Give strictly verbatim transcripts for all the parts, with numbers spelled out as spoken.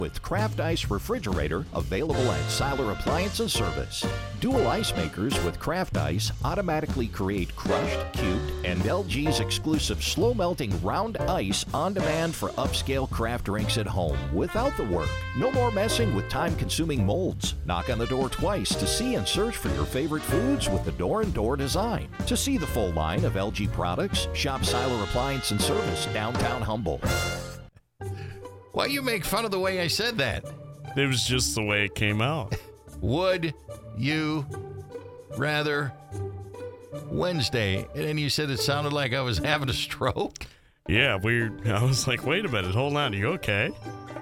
with Craft Ice Refrigerator available at Siler Appliance and Service. Dual ice makers with Craft Ice automatically create crushed, cubed, and L G's exclusive slow-melting round ice on demand for upscale craft drinks at home without the work. No more messing with time-consuming molds. Knock on the door twice to see and search for your favorite foods with the door-and-door design. To see the full line of L G products, shop Siler Appliance and Service, downtown Humboldt. Why you make fun of the way I said that? It was just the way it came out. Would you rather Wednesday? And then you said it sounded like I was having a stroke. Yeah, weird. I was like, wait a minute, hold on, are you okay?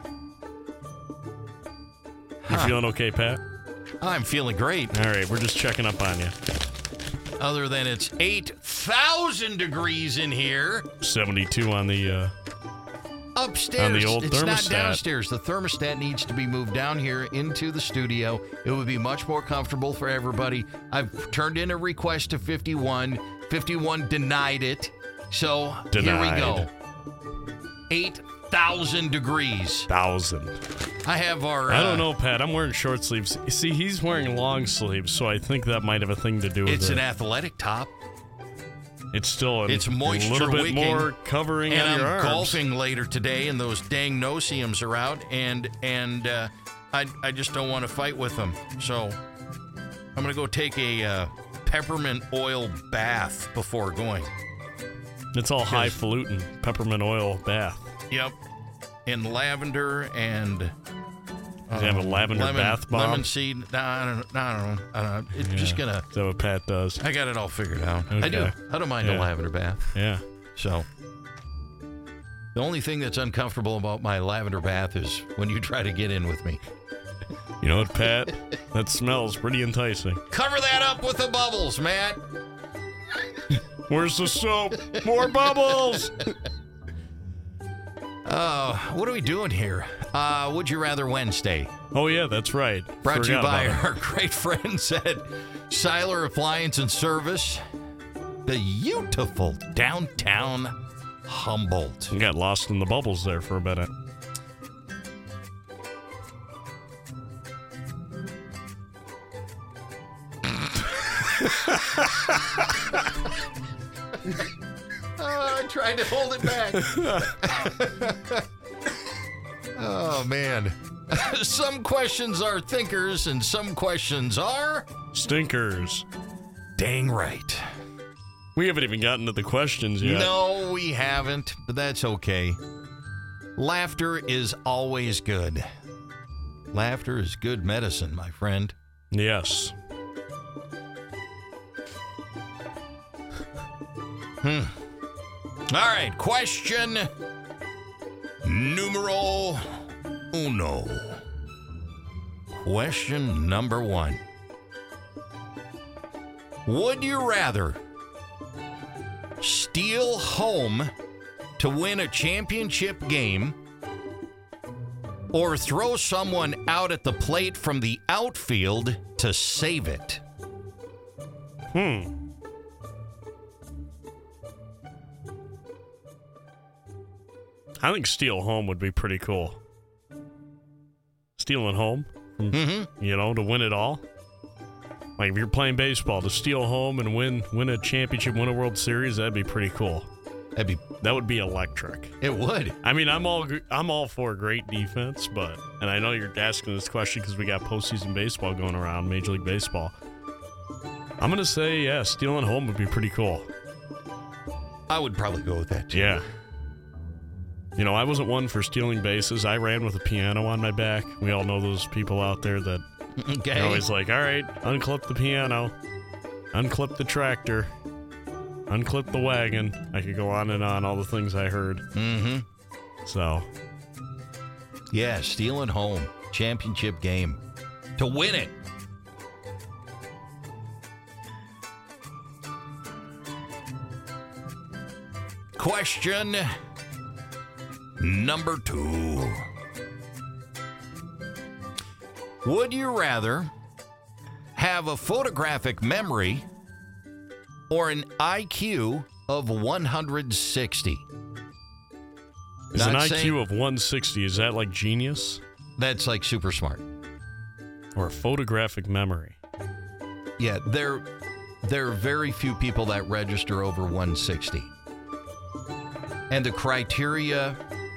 You Huh. feeling okay, Pat? I'm feeling great. All right, we're just checking up on you. Other than it's eight thousand degrees in here. seventy-two on the... Uh, Upstairs. On the old it's not thermostat. downstairs. The thermostat needs to be moved down here into the studio. It would be much more comfortable for everybody. I've turned in a request to fifty-one. fifty-one denied it. So Denied. here we go. eight thousand degrees. thousand. I have our... I uh, don't know, Pat. I'm wearing short sleeves. You see, he's wearing long sleeves, so I think that might have a thing to do with It's it. an athletic top. It's still a, It's a moisture little bit wicking, more covering and on I'm your arms. golfing later today, and those dang no-see-ums are out, and and uh, I I just don't want to fight with them. So I'm gonna go take a uh, peppermint oil bath before going. It's all highfalutin peppermint oil bath. Yep, in lavender and. Does he have a lavender lemon, bath bomb? Lemon seed. Nah, I don't, nah, I don't know. I don't know. It's Yeah. just gonna. Is that what Pat does? I got it all figured out. I Okay. do. I don't mind a Yeah. lavender bath. Yeah. So, the only thing that's uncomfortable about my lavender bath is when you try to get in with me. You know what, Pat? That smells pretty enticing. Cover that up with the bubbles, Matt. Where's the soap? More bubbles! Uh, what are we doing here? Uh, Would You Rather Wednesday. Oh, yeah, that's right. Brought to you Forgot by about it. our great friends at Siler Appliance and Service. Beautiful downtown Humboldt. You got lost in the bubbles there for a minute. Oh, I tried to hold it back. Oh, man. Some questions are thinkers and some questions are... Stinkers. Dang right. We haven't even gotten to the questions yet. No, we haven't, but that's okay. Laughter is always good. Laughter is good medicine, my friend. Yes. Hmm. All right, question numero uno. Question number one. Would you rather steal home to win a championship game or throw someone out at the plate from the outfield to save it? Hmm. I think steal home would be pretty cool. Stealing home, from, Mm-hmm. you know, to win it all. Like if you're playing baseball, to steal home and win win a championship, win a World Series, that'd be pretty cool. That'd be. That would be electric. It would. I mean, I'm all I'm all for great defense, but and I know you're asking this question because we got postseason baseball going around, Major League Baseball. I'm gonna say, yeah, stealing home would be pretty cool. I would probably go with that too. Yeah. You know, I wasn't one for stealing bases. I ran with a piano on my back. We all know those people out there that Okay. are always like, all right, unclip the piano, unclip the tractor, unclip the wagon. I could go on and on, all the things I heard. Mm-hmm. So, Yeah, stealing home. Championship game. To win it. Question number two. Would you rather have a photographic memory or an I Q of one hundred sixty? is an Not I Q saying- of one sixty, is that like genius? That's like super smart. Or photographic memory. Yeah, there, there are very few people that register over one sixty. And the criteria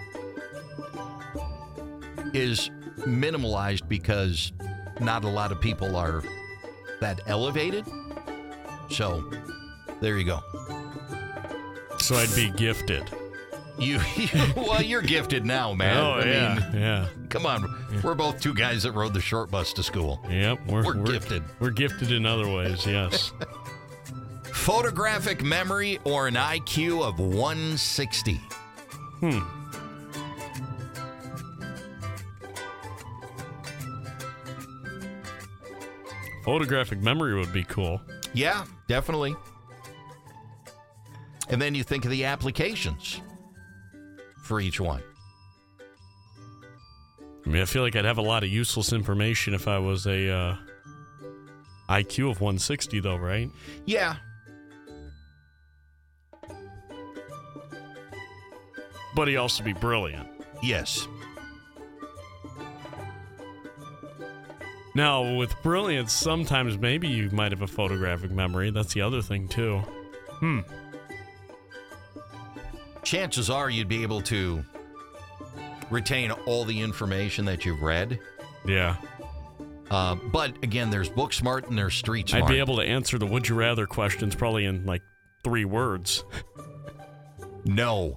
is minimalized because not a lot of people are that elevated. So, there you go. So I'd be gifted. You, you well, you're gifted now, man. Oh, I yeah, mean, yeah. Come on. Yeah. We're both two guys that rode the short bus to school. Yep, we're, We're gifted. We're gifted in other ways, yes. Photographic memory or an I Q of one sixty? Hmm. Photographic memory would be cool. Yeah, definitely. And then you think of the applications for each one. I mean, I feel like I'd have a lot of useless information if I was a uh, I Q of one sixty, though, right? Yeah. But he'd also be brilliant. Yes. Now, with brilliance, sometimes maybe you might have a photographic memory. That's the other thing, too. Hmm. Chances are you'd be able to retain all the information that you've read. Yeah. Uh, but again, there's book smart and there's street smart. I'd be able to answer the would you rather questions probably in like three words. No.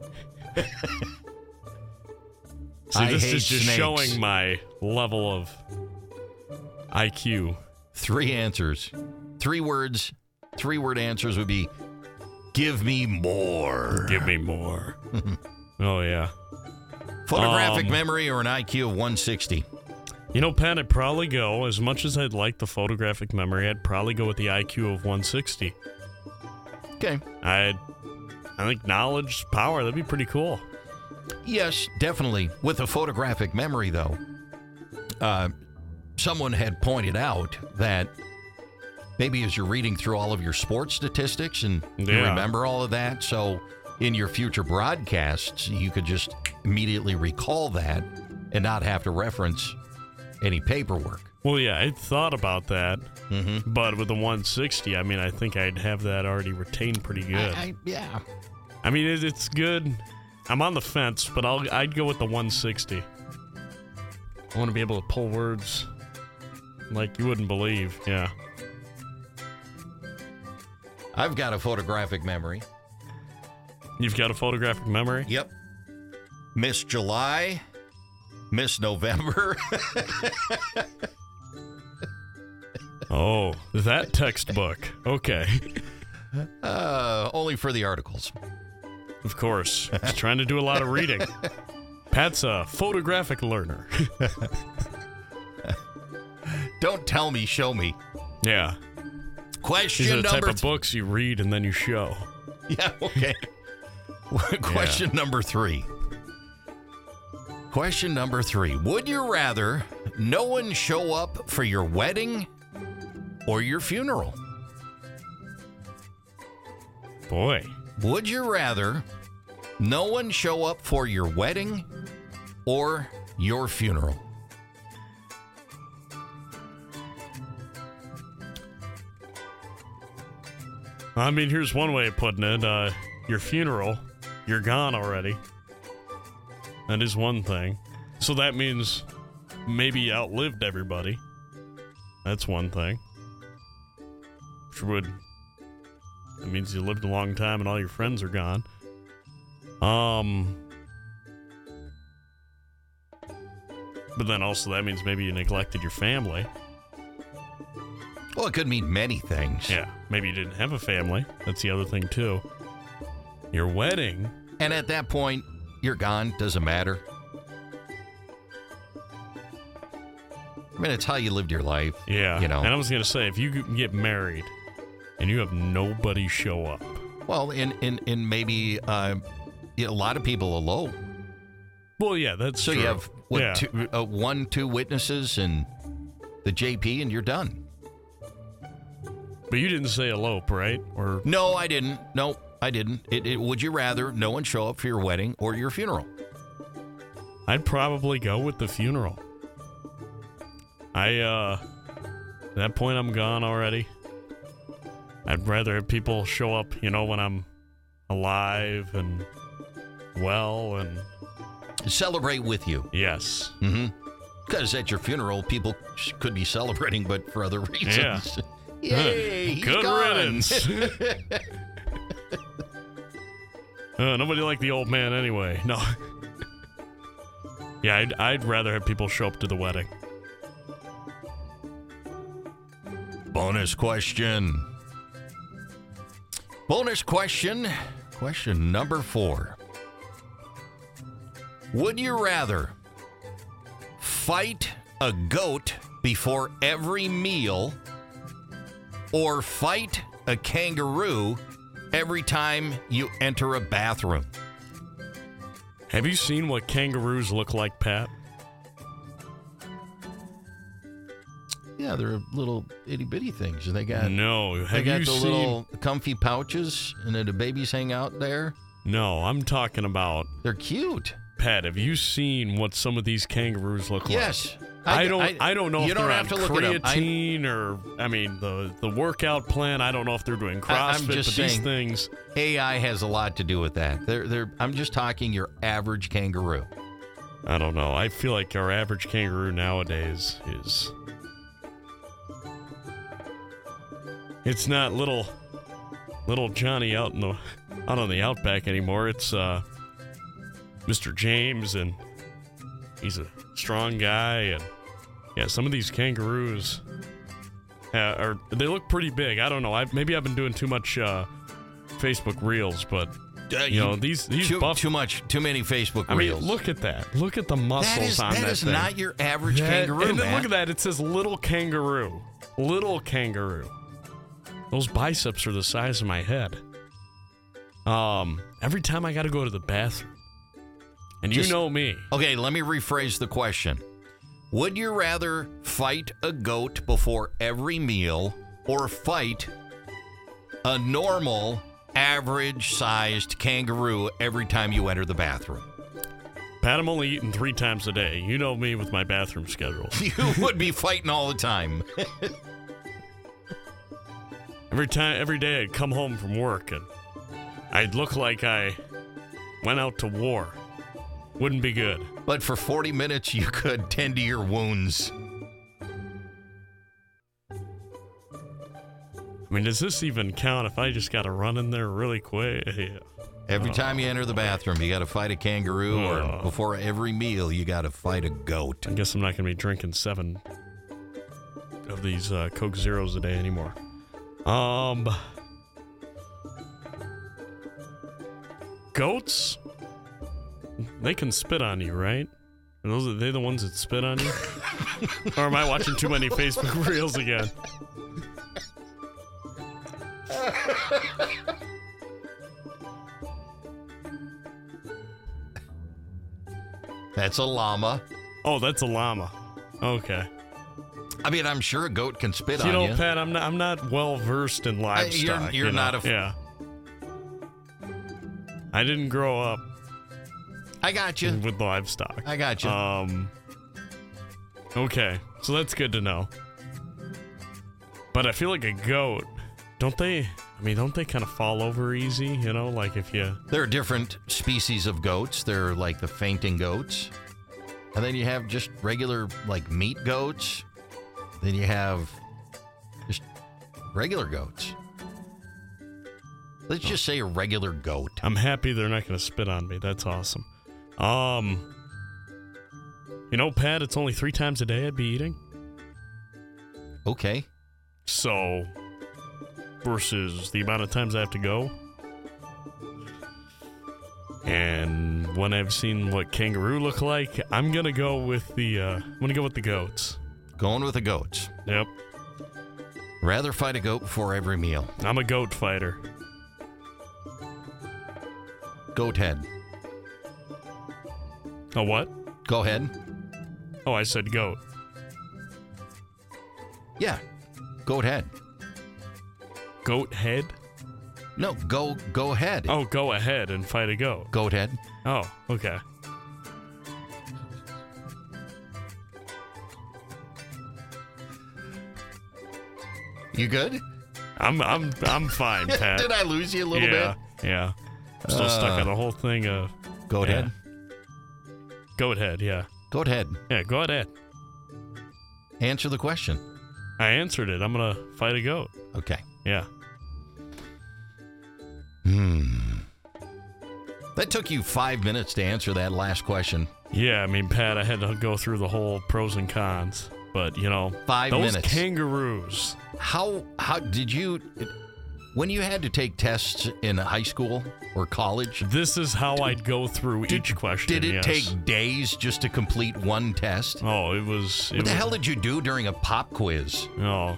See, I this hate is just snakes. showing my level of I Q. Three answers. Three words. Three word answers would be, give me more. Give me more. Oh, yeah. Photographic Um, memory or an I Q of one sixty? You know, Pat, I'd probably go, as much as I'd like the photographic memory, I'd probably go with the I Q of one sixty. Okay. I'd, I think knowledge, power, that'd be pretty cool. Yes, definitely. With a photographic memory, though, uh, someone had pointed out that maybe as you're reading through all of your sports statistics and you Yeah. remember all of that, so in your future broadcasts, you could just immediately recall that and not have to reference any paperwork. Well, yeah, I thought about that, Mm-hmm. but with the one sixty, I mean, I think I'd have that already retained pretty good. I, I, yeah. I mean, it, it's good. I'm on the fence, but I'll, I'd go with the one sixty. I want to be able to pull words like you wouldn't believe. Yeah. I've got a photographic memory. You've got a photographic memory? Yep. Miss July, Miss November. Oh, that textbook. Okay. uh, only for the articles. Of course. He's trying to do a lot of reading. Pat's a photographic learner. Don't tell me, show me. Yeah. Question These are the type number of books you read and then you show. Yeah, okay. Question number three. Question number three. Would you rather no one show up for your wedding or your funeral? Boy. Would you rather no one show up for your wedding or your funeral? I mean, here's one way of putting it. Uh, your funeral, you're gone already. That is one thing. So that means maybe you outlived everybody. That's one thing. Which would... That means you lived a long time and all your friends are gone. Um... But then also that means maybe you neglected your family. Well, it could mean many things. Yeah, maybe you didn't have a family. That's the other thing, too. Your wedding. And at that point, you're gone. Doesn't matter. I mean, it's how you lived your life. Yeah. You know. And I was going to say, if you get married and you have nobody show up. Well, in, in, in maybe uh, a lot of people alone. Well, yeah, that's So true. you have what, yeah. two, uh, one, two witnesses and the J P, and you're done. But you didn't say elope, right? Or No, I didn't. No, I didn't. It, it, would you rather no one show up for your wedding or your funeral? I'd probably go with the funeral. I, uh, at that point, I'm gone already. I'd rather have people show up, you know, when I'm alive and well and... Celebrate with you. Yes. Mm-hmm. Because at your funeral, people could be celebrating, but for other reasons. Yeah. Yay, he's Good gone. riddance. uh, nobody liked the old man anyway. No. Yeah, I'd, I'd rather have people show up to the wedding. Bonus question. Bonus question. Question number four. Would you rather fight a goat before every meal or fight a kangaroo every time you enter a bathroom? Have you seen what kangaroos look like, Pat? Yeah, they're little itty-bitty things. They got No. they Have got you the seen... little comfy pouches, and then the babies hang out there. No, I'm talking about... They're cute. Pat, have you seen what some of these kangaroos look Yes. like? I, don't. I, don't know you if don't they're have on to look it up. I- creatine or I mean the the workout plan. I don't know if they're doing CrossFit. I- I'm just but these saying- things. A I has a lot to do with that. They're, they're, I'm just talking your average kangaroo. I don't know. I feel like our average kangaroo nowadays is. It's not little, little Johnny out in the, out on the outback anymore. It's uh, Mister James, and he's a strong guy, and yeah, some of these kangaroos uh, are they look pretty big. I don't know. I maybe I've been doing too much uh, Facebook Reels, but Uh, you know these these too, buff. too much, too many Facebook I mean, reels. look at that. Look at the muscles that is, on that that is thing. not your average That- kangaroo, and then man. look at that. It says little kangaroo. Little kangaroo. Those biceps are the size of my head. Um, every time I got to go to the bathroom, and Just- you know me. Okay, let me rephrase the question. Would you rather fight a goat before every meal or fight a normal, average-sized kangaroo every time you enter the bathroom? Pat, I'm only eating three times a day. You know me with my bathroom schedule. You would be fighting all the time. Every time, every day I'd come home from work and I'd look like I went out to war. Wouldn't be good. But for forty minutes, you could tend to your wounds. I mean, does this even count if I just got to run in there really quick? Yeah. Every time you enter the bathroom, you got to fight a kangaroo, or Oh. before every meal, you got to fight a goat. I guess I'm not going to be drinking seven of these uh, Coke Zeros a day anymore. Um, goats, they can spit on you, right? Are those are they the ones that spit on you? Or am I watching too many Facebook Reels again? That's a llama. Oh, that's a llama. Okay. I mean, I'm sure a goat can spit You on know, you. Pat, I'm not. I'm not well versed in livestock. you're you know? not a f- yeah. I didn't grow up I got you. with livestock. I got you. Um. Okay, so that's good to know. But I feel like a goat, don't they? I mean, don't they kind of fall over easy? You know, like if you. There are different species of goats. There are like the fainting goats. And then you have just regular, like, meat goats. Then you have just regular goats. Let's just say a regular goat. I'm happy they're not going to spit on me. That's awesome. Um. You know, Pat, it's only three times a day I'd be eating. Okay. So, versus the amount of times I have to go. And when I've seen what kangaroo look like, I'm gonna go with the. Uh, I'm gonna go with the goats. Going with the goats. Yep, Rather fight a goat before every meal. I'm a goat fighter. Goat head. A what? Go ahead. Oh, I said goat. Yeah. Goat head. Goat head? No, go go ahead. Oh, go ahead and fight a goat. Goat head. Oh, okay. You good? I'm I'm I'm fine, Pat. Did I lose you a little yeah, bit? Yeah. I'm still stuck Uh, on the whole thing of Goat yeah. head? Goat head, yeah. Goat head. Yeah, go ahead. Answer the question. I answered it. I'm gonna fight a goat. Okay. Yeah. Hmm. That took you five minutes to answer that last question. Yeah, I mean, Pat, I had to go through the whole pros and cons. But, you know, Five those minutes. kangaroos. How how did you when you had to take tests in high school or college? This is how I'd go through Did- each question. Did it yes. take days just to complete one test? Oh, it was. It What the was, hell did you do during a pop quiz? Oh.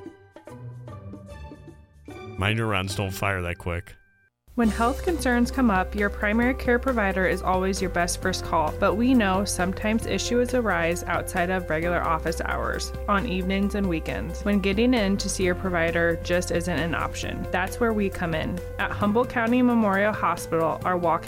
My neurons don't fire that quick. When health concerns come up, your primary care provider is always your best first call, but we know sometimes issues arise outside of regular office hours, on evenings and weekends, when getting in to see your provider just isn't an option. That's where we come in. At Humboldt County Memorial Hospital, our walk